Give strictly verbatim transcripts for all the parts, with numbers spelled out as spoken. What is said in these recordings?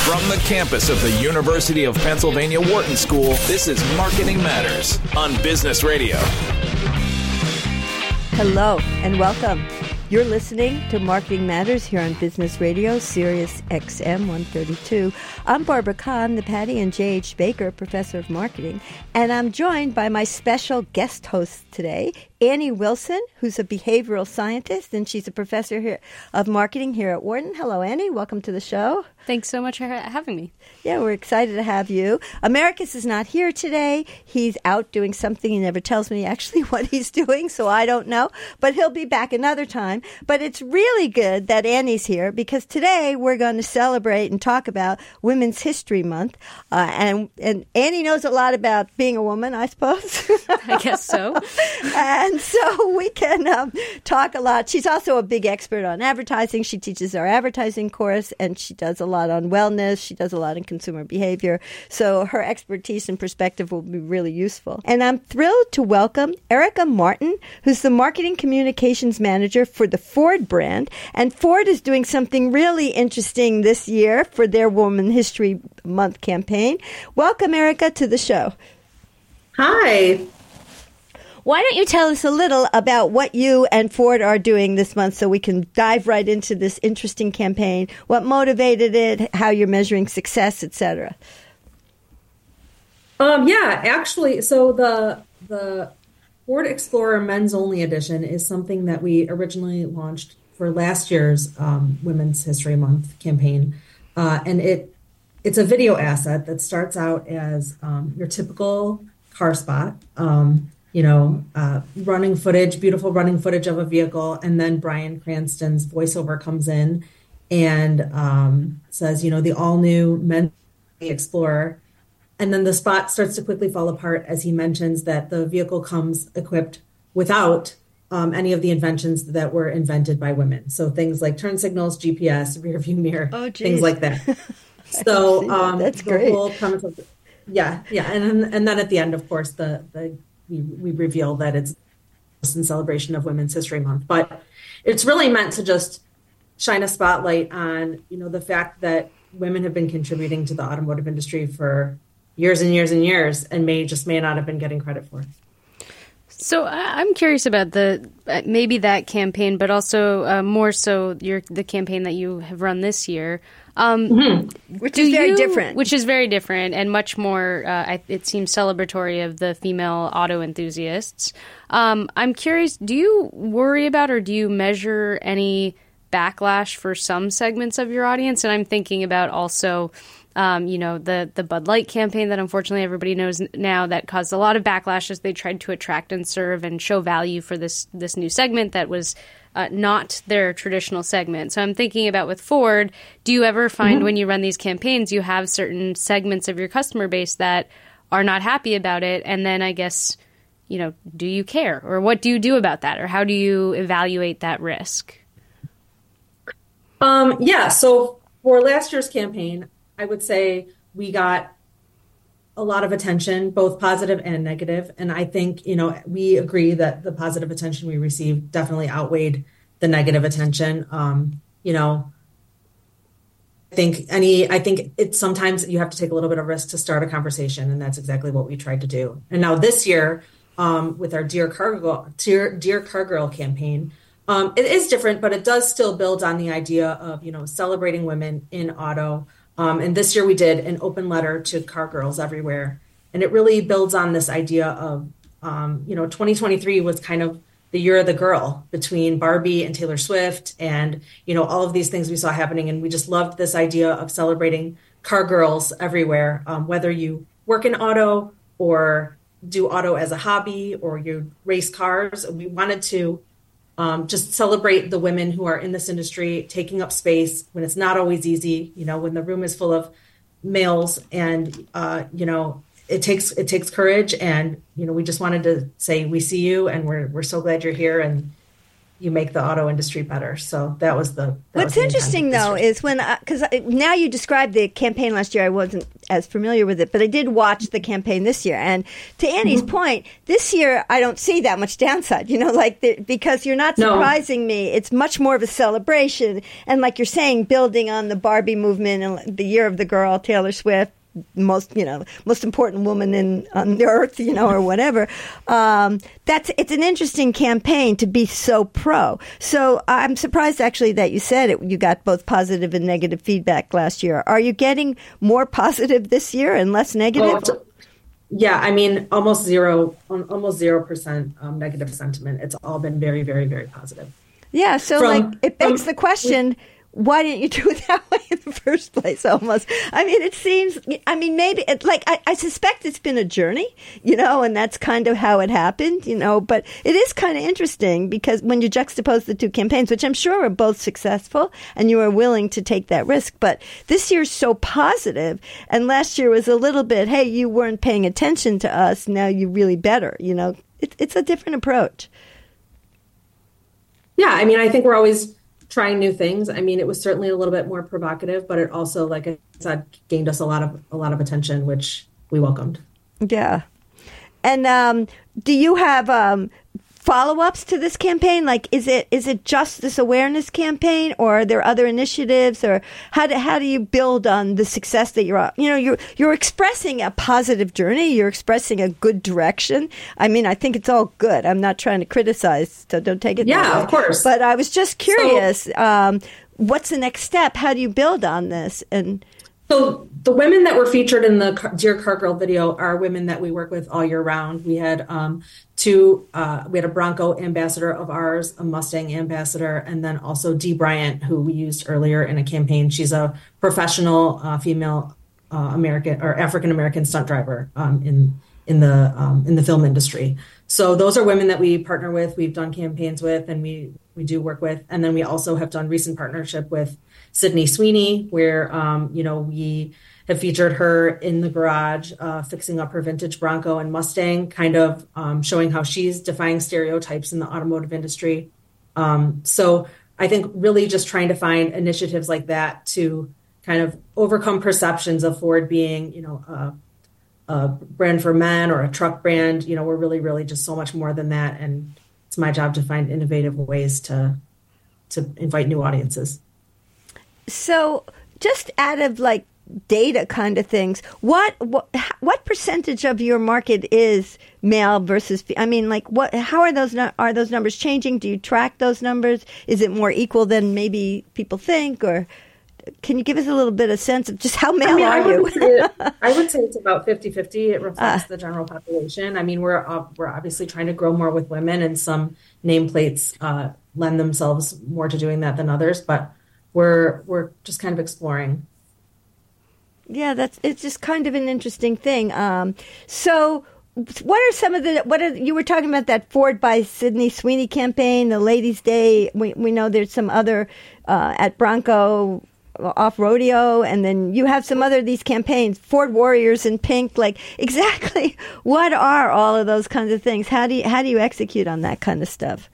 From the campus of the University of Pennsylvania Wharton School, this is Marketing Matters on Business Radio. Hello and welcome. You're listening to Marketing Matters here on Business Radio, Sirius X M one thirty-two. I'm Barbara Kahn, the Patty and J H. Baker Professor of Marketing, and I'm joined by my special guest host today, Annie Wilson, who's a behavioral scientist, and she's a professor here of marketing here at Wharton. Hello, Annie. Welcome to the show. Thanks so much for having me. Yeah, we're excited to have you. Americus is not here today. He's out doing something. He never tells me actually what he's doing, so I don't know. But he'll be back another time. But it's really good that Annie's here because today we're going to celebrate and talk about Women's History Month. Uh, and, and Annie knows a lot about being a woman, I suppose. I guess so. And so we can um, talk a lot. She's also a big expert on advertising. She teaches our advertising course, and she does a lot on wellness. She does a lot in consumer behavior. So her expertise and perspective will be really useful. And I'm thrilled to welcome Erica Martin, who's the Marketing Communications Manager for the Ford brand. And Ford is doing something really interesting this year for their Women's History Month campaign. Welcome, Erica, to the show. Hi. Why don't you tell us a little about what you and Ford are doing this month so we can dive right into this interesting campaign, what motivated it, how you're measuring success, et cetera. Um, yeah, actually, so the the Ford Explorer Men's Only Edition is something that we originally launched for last year's um, Women's History Month campaign. Uh, and it it's a video asset that starts out as um, your typical car spot. Um you know, uh, running footage, beautiful running footage of a vehicle. And then Bryan Cranston's voiceover comes in and um, says, you know, the all new Men's Explorer. And then the spot starts to quickly fall apart as he mentions that the vehicle comes equipped without um, any of the inventions that were invented by women. So things like turn signals, G P S, rear view mirror, oh, things like that. So um, that's the great. Whole premise of the, yeah, yeah. And, and then at the end, of course, the, the We, we reveal that it's in celebration of Women's History Month, but it's really meant to just shine a spotlight on, you know, the fact that women have been contributing to the automotive industry for years and years and years, and may just may not have been getting credit for it. So I'm curious about the maybe that campaign, but also uh, more so your the campaign that you have run this year. Um, mm-hmm. Which is very you, different. Which is very different and much more, uh, I, it seems, celebratory of the female auto enthusiasts. Um, I'm curious, do you worry about or do you measure any backlash for some segments of your audience? And I'm thinking about also, um, you know, the, the Bud Light campaign that unfortunately everybody knows now that caused a lot of backlash as they tried to attract and serve and show value for this, this new segment that was Uh, not their traditional segment. So I'm thinking about with Ford, do you ever find mm-hmm. when you run these campaigns, you have certain segments of your customer base that are not happy about it? And then I guess, you know, do you care? Or what do you do about that? Or how do you evaluate that risk? Um, yeah, so for last year's campaign, I would say we got a lot of attention, both positive and negative. And I think, you know, we agree that the positive attention we received definitely outweighed the negative attention. Um, you know, I think any, I think it's sometimes you have to take a little bit of risk to start a conversation. And that's exactly what we tried to do. And now this year, um, with our Dear Car Girl, Dear, Dear Car Girl campaign, um, it is different, but it does still build on the idea of, you know, celebrating women in auto. Um, and this year we did an open letter to car girls everywhere. And it really builds on this idea of, um, you know, twenty twenty-three was kind of the year of the girl between Barbie and Taylor Swift and, you know, all of these things we saw happening. And we just loved this idea of celebrating car girls everywhere, um, whether you work in auto or do auto as a hobby or you race cars. We wanted to Um, just celebrate the women who are in this industry, taking up space when it's not always easy, you know, when the room is full of males and, uh, you know, it takes it takes courage. And, you know, we just wanted to say, we see you and we're we're so glad you're here and you make the auto industry better. So that was the. That What's was the interesting, though, is when, because now you described the campaign last year, I wasn't as familiar with it, but I did watch the campaign this year. And to Annie's mm-hmm. point, this year I don't see that much downside, you know, like the, because you're not surprising no. me. It's much more of a celebration. And like you're saying, building on the Barbie movement and the Year of the Girl, Taylor Swift, most, you know, most important woman in on the earth, you know, or whatever. Um, that's it's an interesting campaign to be so pro. So I'm surprised actually that you said it. You got both positive and negative feedback last year. Are you getting more positive this year and less negative? Oh, yeah, I mean, almost zero, almost zero percent um, negative sentiment. It's all been very, very, very positive. Yeah. So from, like it begs from, the question. We, Why didn't you do it that way in the first place, almost? I mean, it seems, I mean, maybe, it, like, I, I suspect it's been a journey, you know, and that's kind of how it happened, you know, but it is kind of interesting because when you juxtapose the two campaigns, which I'm sure are both successful, and you are willing to take that risk, but this year's so positive, and last year was a little bit, hey, you weren't paying attention to us, now you really better, you know, it, it's a different approach. Yeah, I mean, I think we're always trying new things. I mean, it was certainly a little bit more provocative, but it also, like I said, gained us a lot of a lot of attention, which we welcomed. Yeah. And um, do you have um, follow-ups to this campaign? Like, is it is it just this awareness campaign, or are there other initiatives, or how do how do you build on the success that you're, you know, you're you're expressing a positive journey, you're expressing a good direction. I mean, I think it's all good. I'm not trying to criticize, so don't take it. Yeah, of course. But I was just curious, so, um, what's the next step? How do you build on this? And so the women that were featured in the Dear Car Girl video are women that we work with all year round. We had um, two, uh, we had a Bronco ambassador of ours, a Mustang ambassador, and then also Dee Bryant, who we used earlier in a campaign. She's a professional uh, female uh, American or African American stunt driver um, in in the um, in the film industry. So those are women that we partner with, we've done campaigns with, and we we do work with. And then we also have done recent partnership with Sydney Sweeney, where, um, you know, we have featured her in the garage, uh, fixing up her vintage Bronco and Mustang, kind of um, showing how she's defying stereotypes in the automotive industry. Um, so I think really just trying to find initiatives like that to kind of overcome perceptions of Ford being, you know, a, a brand for men or a truck brand. You know, we're really, really just so much more than that. And it's my job to find innovative ways to to invite new audiences. So just out of like data kind of things, what, what what percentage of your market is male versus, I mean, like what, how are those, are those numbers changing? Do you track those numbers? Is it more equal than maybe people think, or can you give us a little bit of sense of just how male I mean, are I you? it, I would say it's about fifty-fifty. It reflects uh, the general population. I mean, we're uh, we're obviously trying to grow more with women, and some nameplates uh, lend themselves more to doing that than others, but We're we're just kind of exploring. Yeah, that's it's just kind of an interesting thing. Um, so, what are some of the what are you were talking about that Ford by Sydney Sweeney campaign, the Ladies' Day? We we know there's some other uh, at Bronco off rodeo, and then you have some other these campaigns, Ford Warriors in pink. Like exactly what are all of those kinds of things? How do you how do you execute on that kind of stuff?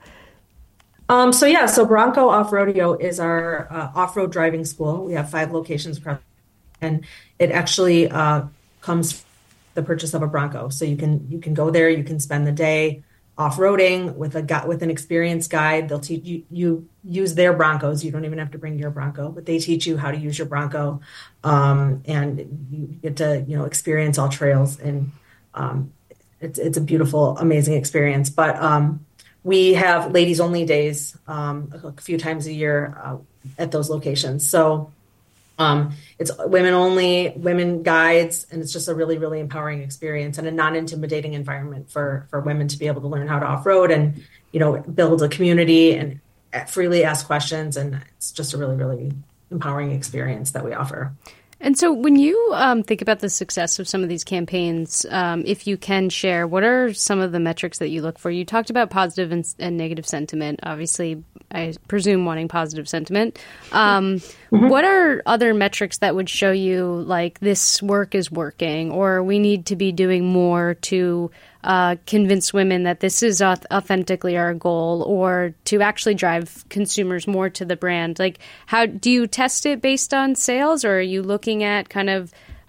Um, so yeah, so Bronco Off Rodeo is our uh, off-road driving school. We have five locations across, and it actually uh, comes from the purchase of a Bronco. So you can you can go there, you can spend the day off-roading with a with an experienced guide. They'll teach you you use their Broncos. You don't even have to bring your Bronco, but they teach you how to use your Bronco, um, and you get to you know experience all trails, and um, it's it's a beautiful, amazing experience. But um, we have ladies only days um, a few times a year uh, at those locations. So um, it's women only, women guides, and it's just a really, really empowering experience and a non-intimidating environment for, for women to be able to learn how to off-road and, you know, build a community and freely ask questions. And it's just a really, really empowering experience that we offer. And so when you um, think about the success of some of these campaigns, um, if you can share, what are some of the metrics that you look for? You talked about positive and, and negative sentiment. Obviously, I presume wanting positive sentiment. Um, mm-hmm. What are other metrics that would show you, like, this work is working, or we need to be doing more to uh, convince women that this is authentically our goal, or to actually drive consumers more to the brand? Like, how do you test it based on sales, or are you looking at kind of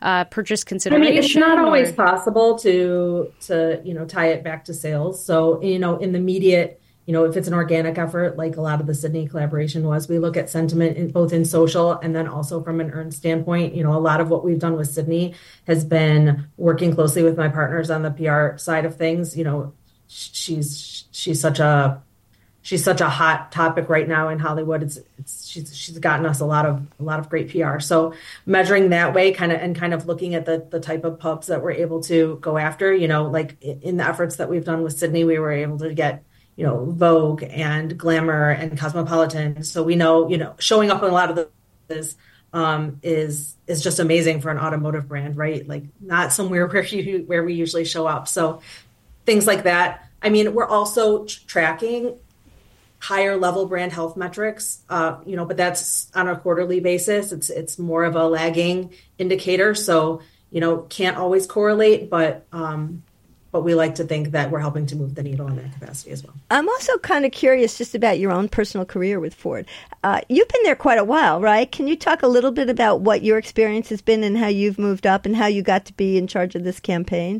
uh, purchase I consideration? mean, it's not always or? possible to to you know tie it back to sales. So you know, in the immediate, you know, if it's an organic effort, like a lot of the Sydney collaboration was, we look at sentiment in, both in social and then also from an earned standpoint. You know, a lot of what we've done with Sydney has been working closely with my partners on the P R side of things. You know, she's she's such a she's such a hot topic right now in Hollywood. It's it's she's she's gotten us a lot of a lot of great P R. So measuring that way, kind of and kind of looking at the the type of pubs that we're able to go after. You know, like in the efforts that we've done with Sydney, we were able to get, you know, Vogue and Glamour and Cosmopolitan. So we know, you know, showing up in a lot of those um, is is just amazing for an automotive brand, right? Like not somewhere where you where we usually show up. So things like that. I mean, we're also tr- tracking higher level brand health metrics, uh, you know, but that's on a quarterly basis. It's it's more of a lagging indicator. So, you know, can't always correlate, but um, but we like to think that we're helping to move the needle in that capacity as well. I'm also kind of curious just about your own personal career with Ford. Uh, you've been there quite a while, right? Can you talk a little bit about what your experience has been and how you've moved up and how you got to be in charge of this campaign?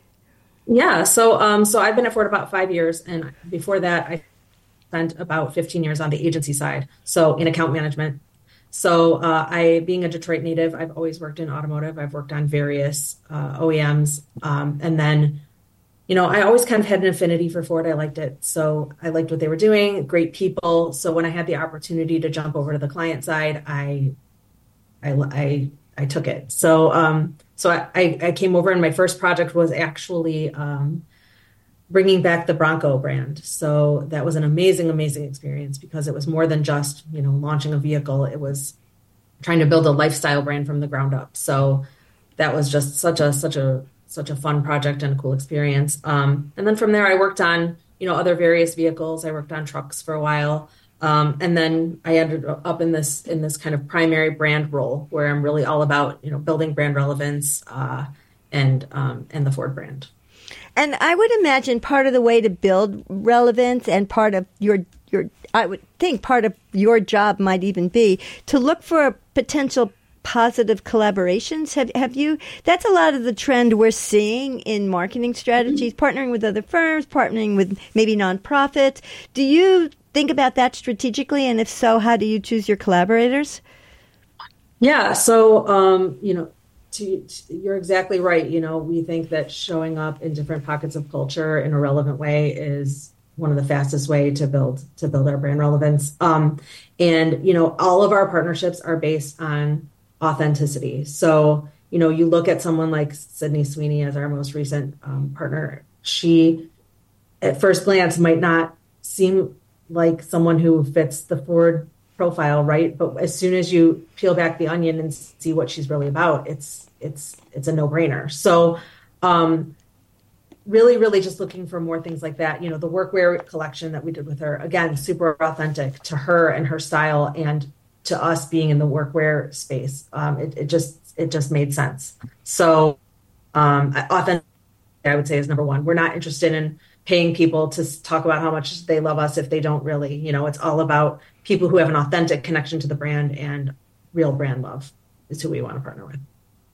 Yeah, so um, so I've been at Ford about five years, and before that, I spent about fifteen years on the agency side, so in account management. So uh, I, being a Detroit native, I've always worked in automotive. I've worked on various uh, O E Ms, um, and then, you know, I always kind of had an affinity for Ford. I liked it. So I liked what they were doing, great people. So when I had the opportunity to jump over to the client side, I I, I, I took it. So um, so I, I came over, and my first project was actually um, bringing back the Bronco brand. So that was an amazing, amazing experience because it was more than just, you know, launching a vehicle. It was trying to build a lifestyle brand from the ground up. So that was just such a such a such a fun project and a cool experience. Um, and then from there, I worked on, you know, other various vehicles. I worked on trucks for a while. Um, and then I ended up in this in this kind of primary brand role where I'm really all about, you know, building brand relevance uh, and um, and the Ford brand. And I would imagine part of the way to build relevance and part of your your I would think part of your job might even be to look for potential positive collaborations. Have have you? That's a lot of the trend we're seeing in marketing strategies, mm-hmm. partnering with other firms, partnering with maybe nonprofits. Do you think about that strategically? And if so, how do you choose your collaborators? Yeah. So, um, you know, to, to, you're exactly right. You know, we think that showing up in different pockets of culture in a relevant way is one of the fastest way to build to build our brand relevance. Um, and, you know, all of our partnerships are based on authenticity. So, you know, you look at someone like Sydney Sweeney as our most recent um, partner. She, at first glance, might not seem like someone who fits the Ford profile, right? But as soon as you peel back the onion and see what she's really about, it's it's it's a no-brainer. So, um, really, really just looking for more things like that. You know, the workwear collection that we did with her, again, super authentic to her and her style, and to us being in the workwear space. Um, it, it just it just made sense. So, um, authentic, I would say, is number one. We're not interested in paying people to talk about how much they love us if they don't really. You know, it's all about people who have an authentic connection to the brand, and real brand love is who we want to partner with.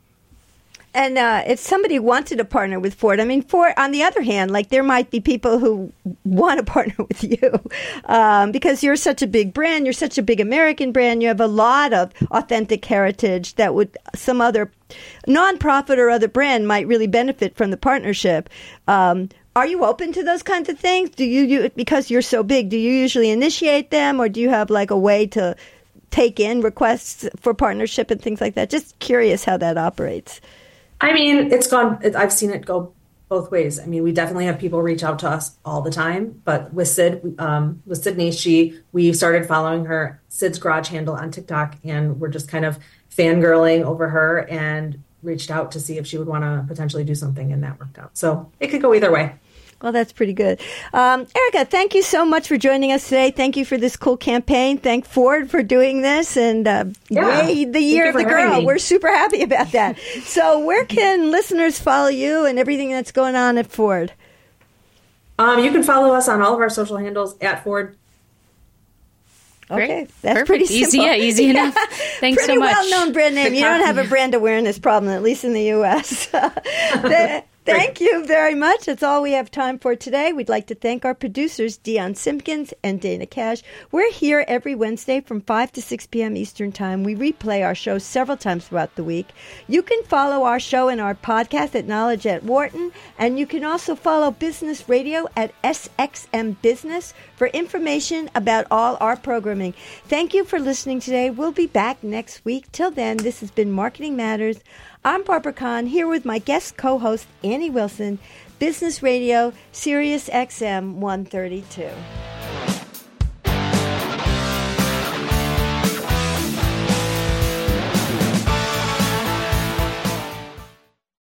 And uh, if somebody wanted to partner with Ford, I mean, Ford, on the other hand, like there might be people who want to partner with you um, because you're such a big brand. You're such a big American brand. You have a lot of authentic heritage that would some other nonprofit or other brand might really benefit from the partnership. Um, are you open to those kinds of things? Do you, you, because you're so big, do you usually initiate them, or do you have like a way to take in requests for partnership and things like that? Just curious how that operates. I mean, it's gone, I've seen it go both ways. I mean, we definitely have people reach out to us all the time, but with Sid, um, with Sydney, she, we started following her Sid's Garage handle on TikTok, and we're just kind of fangirling over her and reached out to see if she would want to potentially do something, and that worked out. So it could go either way. Well, that's pretty good. Um, Erica, thank you so much for joining us today. Thank you for this cool campaign. Thank Ford for doing this. And uh, yeah. yay, the year of the girl. We're super happy about that. So where can listeners follow you and everything that's going on at Ford? Um, you can follow us on all of our social handles at Ford. Great. Okay, that's Perfect. pretty easy. simple. Yeah, easy Yeah. enough. Thanks pretty so much. well-known brand name. You don't have a brand awareness problem, at least in the U S Th- Thank you very much. That's all we have time for today. We'd like to thank our producers, Dion Simpkins and Dana Cash. We're here every Wednesday from five to six p.m. Eastern Time. We replay our show several times throughout the week. You can follow our show and our podcast at Knowledge at Wharton, and you can also follow Business Radio at S X M Business for information about all our programming. Thank you for listening today. We'll be back next week. Till then, this has been Marketing Matters. I'm Barbara Kahn, here with my guest co-host, Annie Wilson, Business Radio, Sirius X M one thirty-two.